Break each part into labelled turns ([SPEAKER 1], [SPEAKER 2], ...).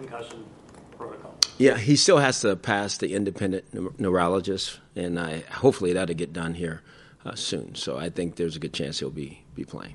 [SPEAKER 1] concussion protocol?
[SPEAKER 2] Yeah, he still has to pass the independent neurologist, and hopefully that'll get done here soon. So I think there's a good chance he'll be playing.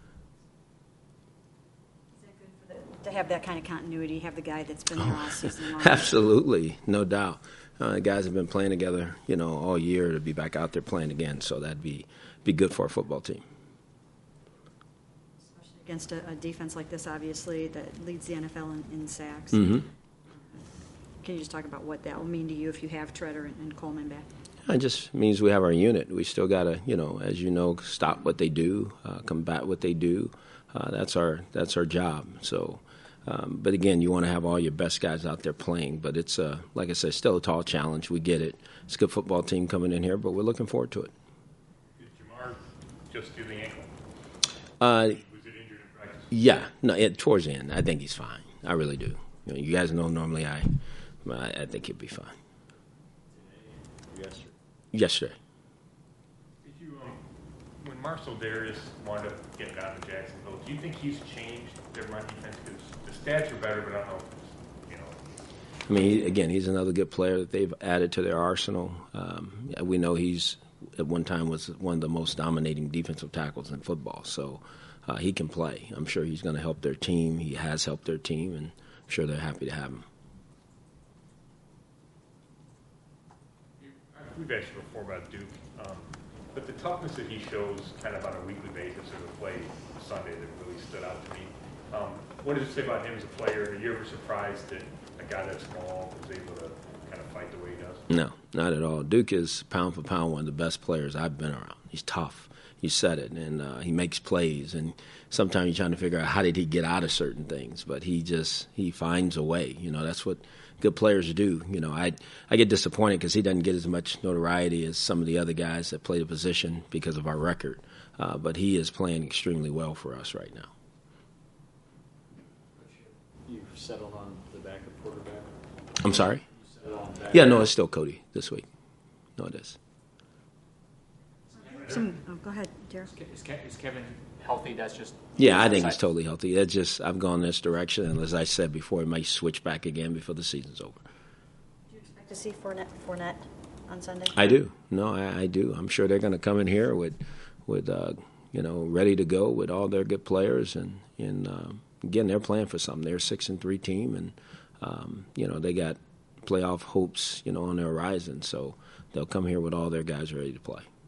[SPEAKER 3] Is that good for to have that kind of continuity, have the guy that's been there all season long?
[SPEAKER 2] Absolutely, no doubt. The guys have been playing together, all year, to be back out there playing again. So that'd be good for our football team.
[SPEAKER 3] Especially against a defense like this, obviously, that leads the NFL in sacks.
[SPEAKER 2] Mm-hmm.
[SPEAKER 3] Can you just talk about what that will mean to you if you have Tretter and Coleman back?
[SPEAKER 2] It just means we have our unit. We still got to, as you know, stop what they do, combat what they do. That's our job. So, but again, you want to have all your best guys out there playing. But it's, like I said, still a tall challenge. We get it. It's a good football team coming in here, but we're looking forward to it.
[SPEAKER 4] Did Jamar just do the ankle? Was it injured in practice?
[SPEAKER 2] Yeah, no, towards the end. I think he's fine. I really do. You guys know normally I think he'll be fine. Yesterday.
[SPEAKER 4] Did you, when Marcel Darius wound up getting down to Jacksonville, do you think he's changed their run defense? Because the stats are better, but I don't know if
[SPEAKER 2] I mean, again, he's another good player that they've added to their arsenal. We know he's at one time was one of the most dominating defensive tackles in football, so he can play. I'm sure he's going to help their team. He has helped their team, and I'm sure they're happy to have him.
[SPEAKER 4] We've asked you before about Duke, but the toughness that he shows kind of on a weekly basis in the play Sunday that really stood out to me. What does it say about him as a player? Are you ever surprised that a guy that small is able to kind of fight the way he does?
[SPEAKER 2] No, not at all. Duke is pound for pound one of the best players I've been around. He's tough. You said it, and he makes plays. And sometimes you're trying to figure out how did he get out of certain things, but he finds a way. That's what good players do. I get disappointed because he doesn't get as much notoriety as some of the other guys that play the position because of our record. But he is playing extremely well for us right now.
[SPEAKER 5] You've settled on the backup quarterback?
[SPEAKER 2] I'm sorry?
[SPEAKER 5] Backup?
[SPEAKER 2] Yeah, no, it's still Cody this week. No, it is.
[SPEAKER 3] Go ahead, Derek.
[SPEAKER 5] Is Kevin healthy? That's just...
[SPEAKER 2] Yeah, I think he's totally healthy. That's just I've gone this direction, and as I said before, it might switch back again before the season's over.
[SPEAKER 3] Do you expect to see Fournette on Sunday?
[SPEAKER 2] I do. No, I do. I'm sure they're going to come in here with ready to go with all their good players, and again, they're playing for something. They're a 6-3 team, and they got playoff hopes, on their horizon. So they'll come here with all their guys ready to play.